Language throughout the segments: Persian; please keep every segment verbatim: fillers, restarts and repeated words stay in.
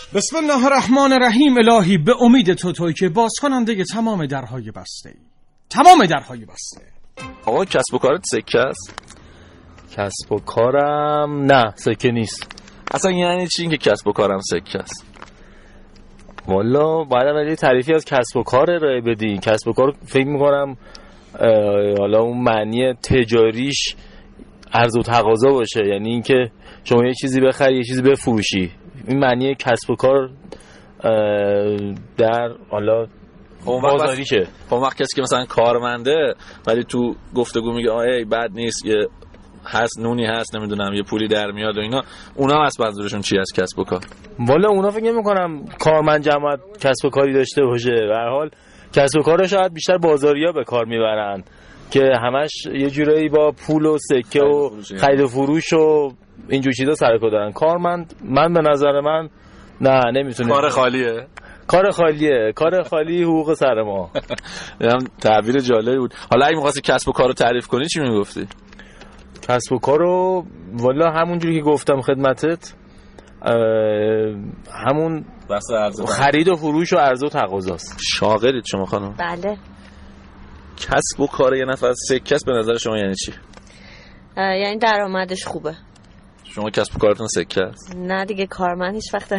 بسم الله الرحمن الرحیم. الهی به امید تو توی که باز کننده تمام درهای بسته تمام درهای بسته. آقا کسب و کارت سکه است؟ کسب و کارم نه سکه نیست. اصلا یعنی چی این که کسب و کارم سکه است؟ والا باید ولی تعریفی از کسب و کار ارائه بدی. کسب و کار فکر میکنم حالا اون معنی تجاریش عرض و تقاضا باشه، یعنی اینکه شما یه چیزی بخری یه چیزی بفروشی. این معنی کسب و کار در حالا بازاریشه. خب وقت کسی که مثلا کارمنده ولی تو گفتگو میگه آ ای بد نیست، یه هست نونی هست نمیدونم یه پولی در میاد و اینا، اونا از منظورشون چی از کسب و کار؟ والا اونا فکر نمی‌کنم کارمند جماعت کسب و کاری داشته باشه. به هر حال کسب و کار شاید بیشتر بازاریا به کار میبرن که همش یه جورایی با پول و سکه و خرید و فروش و اینجور چیزا سر کار دارن. کارمند من به نظر من نه نمیتونه. کار خالیه. کار خالیه. کار خالی حقوق سر ما. هم تعبیر جالبی بود. حالا اگه می‌خواستی کسب و کارو تعریف کنی چی میگفتی؟ کسب و کارو والا همونجوری که گفتم خدمتت، همون خرید و فروش و عرضه و تقاضاست. شاغلید شما خانم؟ بله. کسب و کار یه نفر سکه است به نظر شما یعنی چی؟ یعنی درآمدش خوبه. شما کسب و کارتون سکه است؟ نه دیگه، کارمند هیچ وقت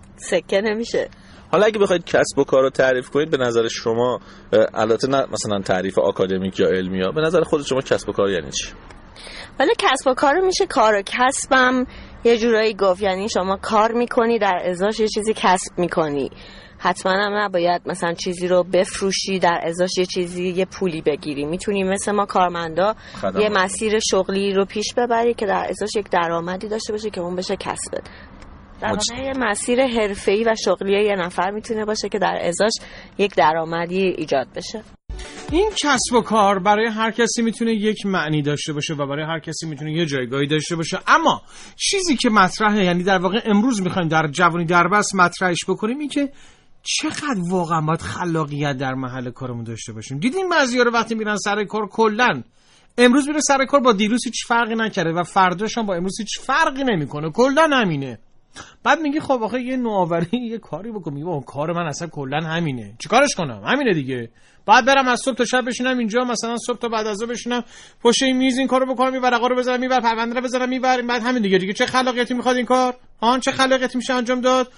سکه نمیشه. حالا اگه بخواید کسب و کار رو تعریف کنید به نظر شما، البته نه مثلا تعریف آکادمیک یا علمی ها، به نظر خود شما کسب و کار یعنی چی؟ ولی کسب و کار میشه کار و کسبم یه جورایی گفت، یعنی شما کار میکنی در ازاش یه چیزی کسب میکنی. حتما هم نباید مثلا چیزی رو بفروشی در ازاش یه چیزی یه پولی بگیری. میتونی مثل ما کارمندا خدمات. یه مسیر شغلی رو پیش ببری که در ازاش یک درآمدی داشته باشه که اون بشه کسبت. در واقع یه مسیر حرفه‌ای و شغلی یه نفر میتونه باشه که در ازاش یک درآمدی ایجاد بشه. این کسب و کار برای هر کسی میتونه یک معنی داشته باشه و برای هر کسی میتونه یه جایگاهی داشته باشه، اما چیزی که مطرحه، یعنی در واقع امروز میخوایم در جوانی در بس مطرحش بکنیم، این که چقدر واقعا باید خلاقیت در محل کارمون داشته باشیم. دیدین بعضیا رو وقتی میرن سر کار کلا امروز میره سر کار با دیروز هیچ فرقی نکرده و فرداش هم با امروز هیچ فرقی نمیکنه، کلا همینه. بعد میگی خب آخه یه نوآوری یه کاری بکن، میگه اون کار من اصلا کلا همینه، چیکارش کنم؟ همینه دیگه. بعد برم از صبح تا شب بشینم اینجا، مثلا صبح تا بعد از ظهر بشینم پشت این میز این کارو بکنم، این ورقا رو بذارم، این ور پرونده رو بذارم، این ور، بعد همین دیگه دیگه چه خلاقیتی میخواد این کار؟ ها چه خلاقیتی میشه انجام داد؟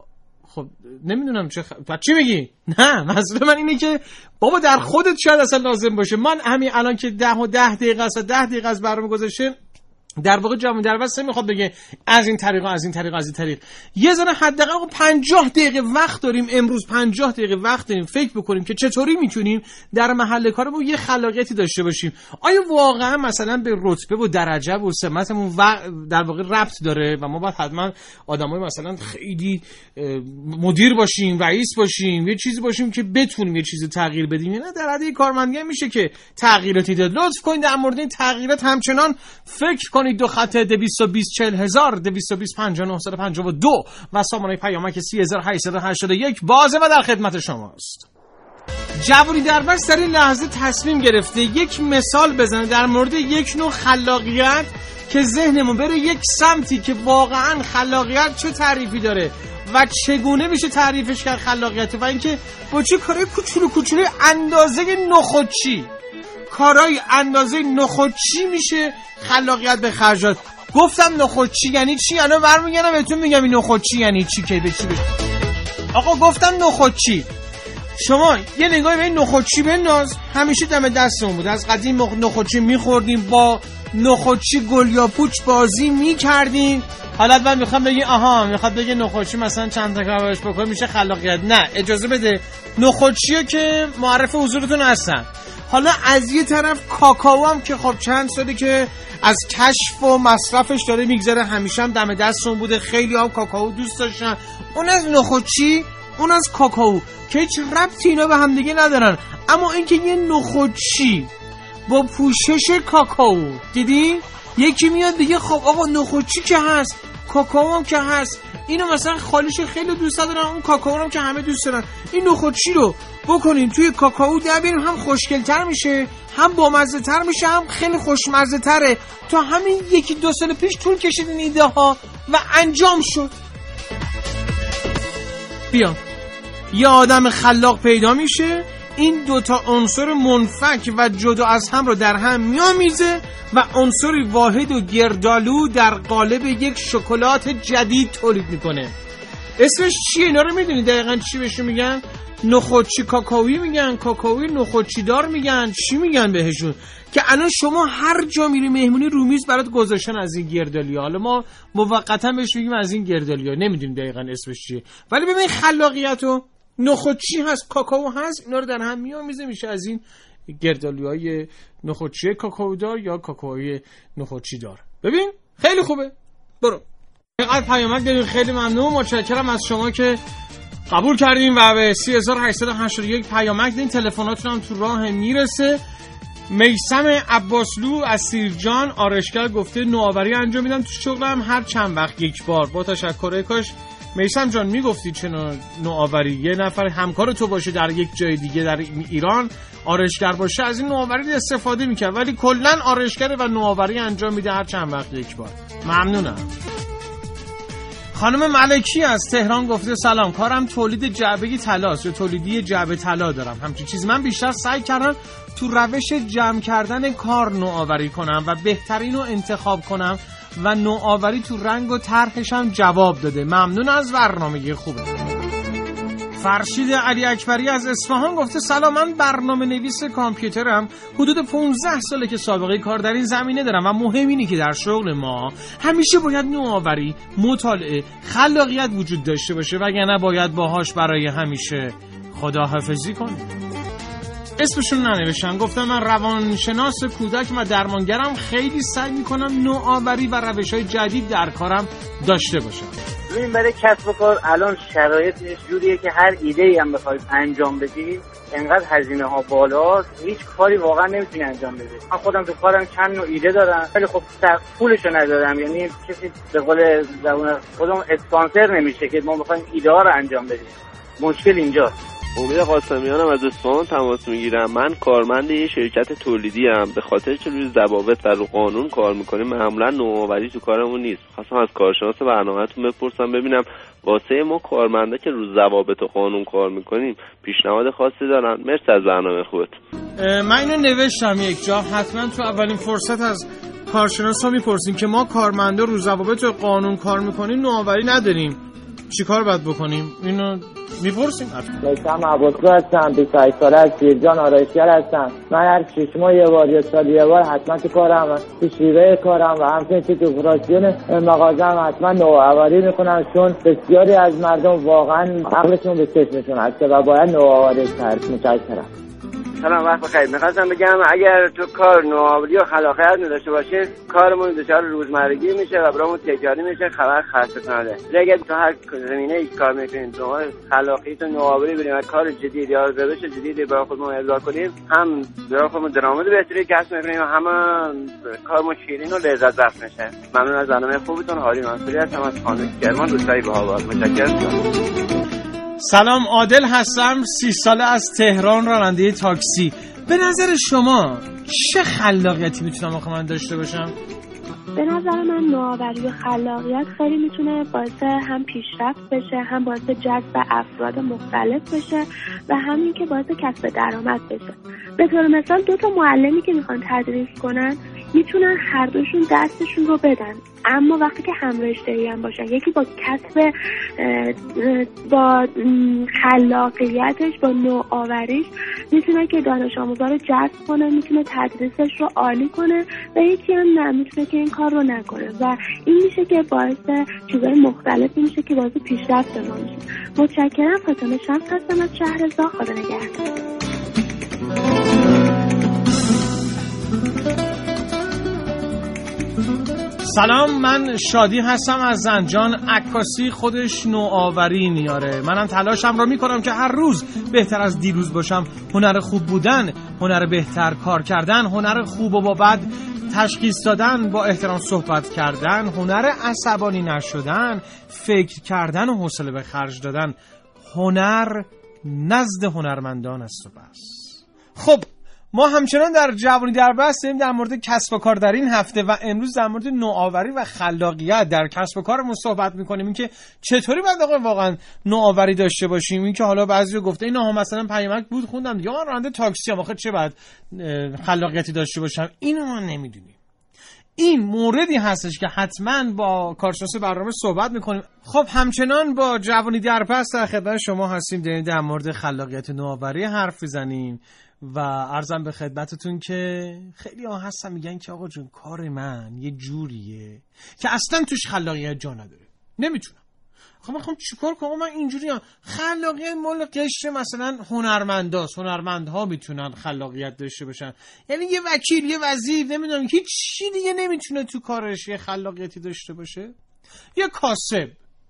خب نمیدونم چه خ... بعد چی میگی؟ نه مسئله من اینه که بابا در خودت شاید اصلا لازم باشه. من همین الان که ده و ده دقیقه است ده دقیقه از برنامه گذاشته، در واقع جامعه در واسه میخواد بگه از این طریق از این طریق از این طریق یه ذره حداقل پنجاه دقیقه وقت داریم امروز، پنجاه دقیقه وقت داریم فکر بکنیم که چطوری میتونیم در محل کارمون یه خلاقیتی داشته باشیم. آیا واقعا مثلا به رتبه و درجه و سمتمون و در واقع ربط داره و ما باید حتما آدمای مثلا خیلی مدیر باشیم، رئیس باشیم، یه چیزی باشیم که بتونیم یه چیزی تغییر بدیم؟ نه، در حد کارمندی میشه که تغییراتی داد. لطف کنید در مورد این تغییرات همچنان فکر کنید. دو خط دویست و بیست چهل هزار دویست و بیست پنجاه و نه نهصد و پنجاه و دو و سامانه پیامک سی هزار و هشتصد و هشتاد و یک بازه و در خدمت شماست. جوانی در بس در این لحظه تصمیم گرفته یک مثال بزنه در مورد یک نوع خلاقیت که ذهنمون بره یک سمتی که واقعا خلاقیت چه تعریفی داره و چگونه میشه تعریفش کرد خلاقیت، و اینکه با چه کارهای کوچولو کوچولو اندازه نخودچی کارهای اندازه نخودچی میشه خلاقیت به خرج داد. گفتم نخودچی یعنی چی؟ الان برمیگردم بهتون میگم این نخودچی یعنی چی که به چی بشه. آقا گفتم نخودچی، شما یه نگاهی به این نخودچی بنداز. همیشه دم دستمون بود، از قدیم نخودچی میخوردیم، با نخودچی گل یا پوچ بازی میکردیم. حالا من میخوام بگی آها میخواد بگه نخودچی مثلا چند تا کارش بکنه میشه خلاقیت. نه، اجازه بده، نخودچیه که معرف حضورتون هستن. حالا از یه طرف کاکائو هم که خب چند ساله که از کشف و مصرفش داره میگذره، همیشه هم دم دستمون بوده، خیلی هم کاکائو دوست داشتن. اون از نخودچی، اون از کاکائو که هیچ ربطی اینا به هم دیگه ندارن، اما اینکه یه نخودچی با پوشش کاکائو، دیدی یکی میاد دیگه خب آقا نخودچی که هست، کاکائو هم که هست، اینو مثلا خالیش خیلی دوست دارن، اون کاکائو هم که همه دوست دارن، این نخودچی رو بکنین توی کاکائو دربین، هم خوشگل‌تر میشه، هم بامزه‌تر میشه، هم خیلی خوشمزه‌تره. تا همین یکی دو سال پیش طول کشید این ایده ها و انجام شد. بیا یه آدم خلاق پیدا میشه، این دوتا عنصر منفک و جدا از هم رو در هم میامیزه و عنصری واحد و گردالو در قالب یک شکلات جدید تولید میکنه. اسمش چیه؟ اینا رو میدونی دقیقاً چی بهشون میگن؟ نخودچی کاکائویی میگن، کاکائویی نخودچی دار میگن، چی میگن بهشون؟ که الان شما هر جا میری مهمونی رو میز برات گذاشتن از این گردالیا. حالا ما موقتا بهش میگیم از این گردالیا، نمیدونیم دقیقاً اسمش چیه، ولی ببین خلاقیتو، نخودچی هست، کاکائو هست، اینا رو در هم میامیزه میشه از این گردالیای نخودچی کاکائو دار یا کاکائوی نخودچی دار. ببین خیلی خوبه. برو. اینقدر پیامک داریم، خیلی ممنون، متشکرم از شما که قبول کردیم و به سی هزار و هشتصد و هشتاد و یک پیامک دادین. تلفناتون هم تو راه میرسه. میثم عباسلو از سیرجان آرشگر گفته نوآوری انجام میدم تو شغلم هر چند وقت یک بار. با تشکر. کاش میثم جان میگفتی چه نوآوری یه نفر همکار تو باشه در یک جای دیگه در ایران آرشگر باشه از این نوآوری استفاده میکرد، ولی کلا آرشگر و نوآوری انجام میده هر چند وقت یک بار. ممنونم. خانم ملکی از تهران گفته سلام، کارم تولید جعبه طلاست یا تولیدی جعبه طلا دارم. همچین چیز من بیشتر سعی کردم تو روش جمع کردن کار نوآوری کنم و بهترین رو انتخاب کنم و نوآوری تو رنگ و طرحش هم جواب داده. ممنون از برنامه خوبه. فرشید علی اکبری از اصفهان گفته سلام، من برنامه نویس کامپیوترم، حدود پانزده ساله که سابقه کار در این زمینه دارم و مهم اینه که در شغل ما همیشه باید نوآوری، مطالعه، خلاقیت وجود داشته باشه وگرنه باید باهاش برای همیشه خداحافظی کنیم. اسمشون ننوشتن. گفتم من روانشناس کودک و درمانگرم، خیلی سعی میکنم نوآوری و روش‌های جدید در کارم داشته باشم. ببین برای کسب و کار الان شرایطش جوریه که هر ایده‌ای هم بخواید انجام بدی انقدر هزینه ها بالاست، هیچ کاری واقعا نمیتونی انجام بدی. من خودم تو کارم چند نوع ایده دارم ولی خب پولشو ندارم، یعنی کسی به قول زبون خودمون اسپانسر نمیشه که ما بخوایم ایده ها رو انجام بدیم. مشکل اینجاست. امید قاسمیانم از اصفهان تماس میگیرم. من کارمند یه شرکت تولیدی ام. به خاطر که روی ضوابط و رو قانون کار میکنیم معمولا نوآوری تو کارمون نیست. خواستم از کارشناس برنامه‌تون بپرسم ببینم واسه ما کارمندا که رو ضوابط و قانون کار میکنیم پیشنهاد خاصی دارن؟ مرسی از برنامه خوبت. من اینو نوشتم یک جا، حتما تو اولین فرصت از کارشناسا میپرسیم که ما کارمندا رو ضوابط و قانون کار میکنیم نوآوری نداریم، چیکار باید بکنیم؟ اینو میپرسیم. میثم عباسلو هستم، بیست و هشت ساله از سیرجان آرایشگر هستم. من هر شش ماه یه بار یا سال یه بار حتما تو کارم، تو شیوه کارم و همچنین تو اپراسیون مغازه‌ام حتما نوآوری میکنم، چون بسیاری از مردم واقعا عقلشون به چشمشون هست و باید نوآوری کرد. متشکرم. سلام، وقت بخیر. می‌خواستم بگم اگر تو کار نوآوری و خلاقیت نداشته باشی کارمون دچار روزمرگی میشه و برامون تجاری میشه، خبر خسته کننده. اگر تو هر زمینه‌ای کار می‌کنیم تو خلاقیت و نوآوری بریم و کار جدید یا روش جدیدی برای خودمون ابداع کنیم، هم برای خودمون درآمد بهتری کسب می‌کنیم و هم کارمون شیرین و لذت بخش میشه. ممنون از برنامه خوبتون. هاری منصوری هستم از خانه کرمان دوستای بهاوار. متشکرم. سلام، عادل هستم، سی ساله از تهران، راننده تاکسی. به نظر شما چه خلاقیتی میتونم آخه من داشته باشم؟ به نظر من نوآوری و خلاقیت خیلی میتونه باعث هم پیشرفت بشه، هم باعث جذب افراد مختلف بشه و همین که باعث کسب درآمد بشه. به طور مثال دو تا معلمی که میخوان تدریس کنن میتونن هر دوشون دستشون رو بدن، اما وقتی که هم رشته‌ای هم باشن، یکی با کسب با خلاقیتش، با نوآوریش میتونه که دانش آموزا رو جذب کنه، میتونه تدریسش رو عالی کنه و یکی هم نه، میتونه که این کار رو نکنه و این میشه که باعث چیزای مختلفی میشه که باعث پیشرفت ما میشه. متشکرم. فاطمه شمس هستم از شهرزا. خدا نگهدار. سلام، من شادی هستم از زنجان. عکاسی خودش نوآوری میاره. منم تلاشم رو میکنم که هر روز بهتر از دیروز باشم. هنر خوب بودن، هنر بهتر کار کردن، هنر خوب و با بد تشخیص دادن، با احترام صحبت کردن، هنر عصبانی نشدن، فکر کردن و حوصله به خرج دادن. هنر نزد هنرمندان است و بس. خب ما همچنان در جوانی در بحث داریم در مورد کسب و کار در این هفته و امروز در مورد نوآوری و خلاقیت در کسب و کارمون صحبت می‌کنیم. اینکه چطوری باید آقا واقعا نوآوری داشته باشیم. اینکه حالا بعضی‌ها گفته اینا هم مثلا پیامک بود خوندم یا راننده تاکسی ام، آخه چه باید خلاقیتی داشته باشم؟ اینو ما نمیدونیم. این موردی هستش که حتما با کارشناس برنامه صحبت میکنیم. خب همچنان با جوانی در پس در خدمت شما هستیم، داریم در مورد خلاقیت نوآوری حرف بزنیم و عرضم به خدمتتون که خیلی ها هستن میگن که آقا جون کار من یه جوریه که اصلا توش خلاقیت جا نداره، نمیتونم. خب من خب چیکار کنم؟ من اینجوری هم خلاقیت مال قشر مثلا هنرمنداست، هنرمندها میتونن خلاقیت داشته باشن. یعنی یه وکیل، یه وزیر، نمیدونم هیچ چی دیگه نمیتونه تو کارش یه خلاقیتی داشته باشه. یه کاسب،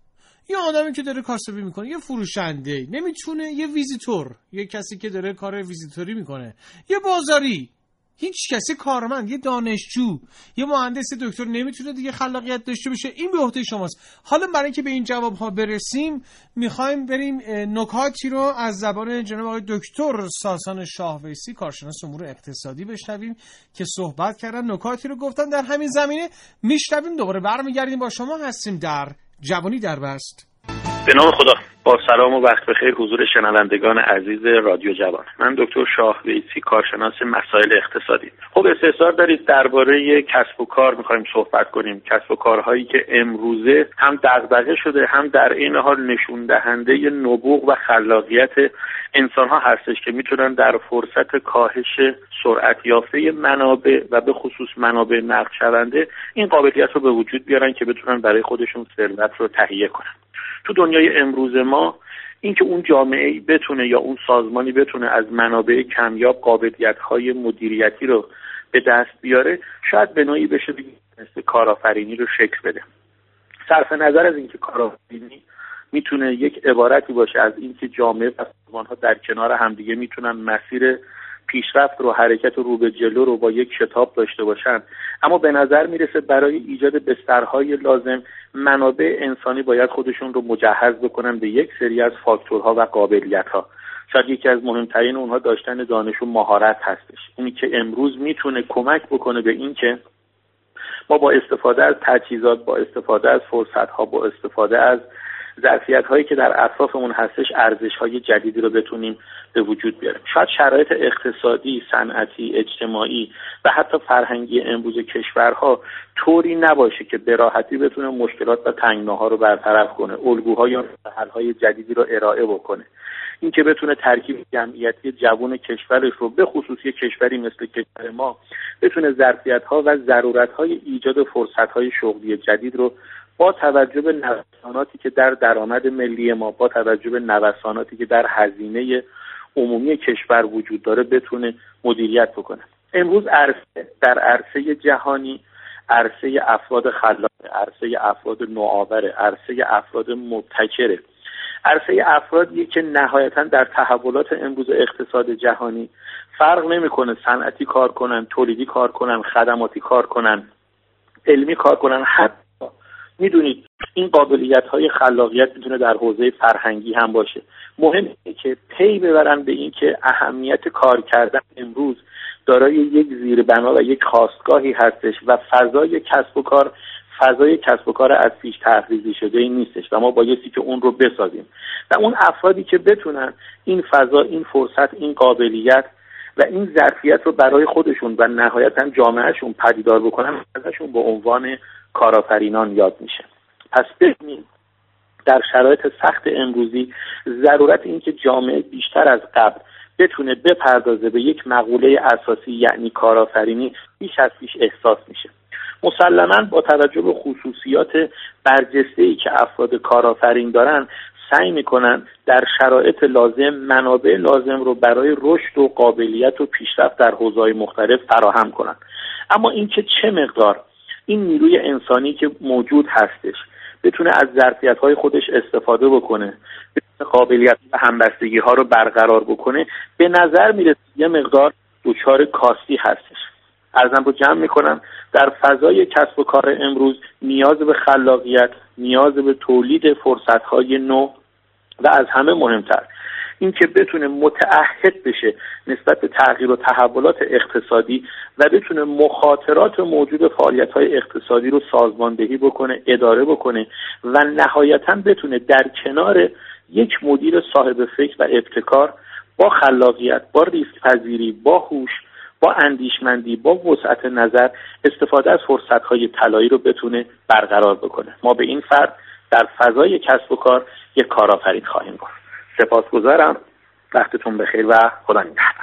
یه آدمی که داره کاسبی میکنه، یه فروشنده نمیتونه، یه ویزیتور، یه کسی که داره کار ویزیتوری میکنه، یه بازاری، هیچ کسی کارمند، یه دانشجو، یه مهندس دکتر نمیتونه دیگه خلاقیت داشته باشه. این به عهده شماست. حالا برای اینکه به این جواب ها برسیم میخوایم بریم نکاتی رو از زبان جناب آقای دکتر ساسان شاهویسی کارشناس امور اقتصادی بشنویم که صحبت کردن، نکاتی رو گفتن در همین زمینه. میشنویم دوباره برمیگردیم با شما هستیم در جوانی در بست. به نام خدا. با سلام و وقت بخیر حضور شنوندگان عزیز رادیو جوان. من دکتر شاهویسی کارشناس مسائل اقتصادی. خب استفسار دارید درباره کسب و کار می‌خوایم صحبت کنیم. کسب و کارهایی که امروزه هم دغدغه شده هم در این حال نشون دهنده نبوغ و خلاقیت انسان‌ها هستش که میتونن در فرصت کاهش سرعت یافته منابع و به خصوص منابع نقد شونده این قابلیت رو به وجود بیارن که بتونن برای خودشون ثروت رو تهیه کنن. تو دنیای امروز ما اینکه اون جامعه‌ای بتونه یا اون سازمانی بتونه از منابع کمیاب قابلیت‌های مدیریتی رو به دست بیاره، شاید به نوعی بشه مثل کارآفرینی رو شکل بده. صرف نظر از اینکه کارآفرینی میتونه یک عبارتی باشه از اینکه جامعه و سازمان‌ها در کنار همدیگه میتونن مسیر پیشرفت رو، حرکت رو به جلو رو با یک شتاب داشته باشن، اما به نظر میرسه برای ایجاد بسترهای لازم منابع انسانی باید خودشون رو مجهز بکنن به یک سری از فاکتورها و قابلیت‌ها. شاید یکی از مهمترین اونها داشتن دانش و مهارت هستش. اونی که امروز میتونه کمک بکنه به این که ما با استفاده از تجهیزات، با استفاده از فرصت‌ها، با استفاده از ظرفیت‌هایی که در اطرافمون هستش ارزش‌های جدیدی رو بتونیم به وجود بیاریم. شاید شرایط اقتصادی، صنعتی، اجتماعی و حتی فرهنگی امروز کشورها طوری نباشه که به راحتی بتونه مشکلات و تنگناها رو برطرف کنه، الگوها یا حل‌های جدیدی رو ارائه بکنه. این که بتونه ترکیب جمعیتی جوان کشورش رو به خصوص یک کشوری مثل کشور ما بتونه ظرفیت‌ها و ضرورت‌های ایجاد فرصت‌های شغلی جدید رو با توجه به نوساناتی که در درآمد ملی ما، با توجه به نوساناتی که در هزینه عمومی کشور وجود داره بتونه مدیریت بکنه. امروز عرصه در عرصه جهانی عرصه افراد خلاق، عرصه افراد نوآور، عرصه افراد مبتکره. عرصه افرادیه که نهایتاً در تحولات امروز اقتصاد جهانی فرق نمی‌کنه صنعتی کار کنن، تولیدی کار کنن، خدماتی کار کنن، علمی کار کنن. حتی میدونید این قابلیت‌های خلاقیت میتونه در حوزه فرهنگی هم باشه. مهمه که پی ببرن به این که اهمیت کار کردن امروز دارای یک زیربنا و یک خاستگاهی هستش و فضای کسب و کار فضای کسب و کار از پیش تحریزی شده این نیستش و ما بایستی که اون رو بسازیم و اون افرادی که بتونن این فضا، این فرصت، این قابلیت و این ظرفیت رو برای خودشون و نهایتاً جامعهشون پدیدار بکنن، ازشون به عنوان کارآفرینان یاد میشه. پس ببینید در شرایط سخت امروزی ضرورت این که جامعه بیشتر از قبل بتونه بپردازه به یک مقوله اساسی یعنی کارآفرینی بیش از پیش احساس میشه. مسلماً با توجه به خصوصیات برجسته‌ای که افراد کارآفرین دارن سعی میکنن در شرایط لازم منابع لازم رو برای رشد و قابلیت و پیشرفت در حوزه‌های مختلف فراهم کنن. اما اینکه چه مقدار این نیروی انسانی که موجود هستش بتونه از ظرفیت‌های خودش استفاده بکنه، بتونه قابلیت و همبستگی‌ها رو برقرار بکنه، به نظر میرسه یه مقدار دچار کاستی هستش. عرضم رو جمع میکنم در فضای کسب و کار امروز نیاز به خلاقیت، نیاز به تولید فرصت‌های نو و از همه مهمتر اینکه بتونه متعهد بشه نسبت به تغییر و تحولات اقتصادی و بتونه مخاطرات موجود فعالیت‌های اقتصادی رو سازماندهی بکنه، اداره بکنه و نهایتاً بتونه در کنار یک مدیر صاحب فکر و ابتکار با خلاقیت، با ریسک پذیری، با هوش، با اندیشمندی، با وسعت نظر استفاده از فرصت‌های طلایی رو بتونه برقرار بکنه. ما به این فرد در فضای کسب و کار یک کارآفرین خواهیم گفت. سپاسگزارم. وقتتون بخیر و خدا نگهدار.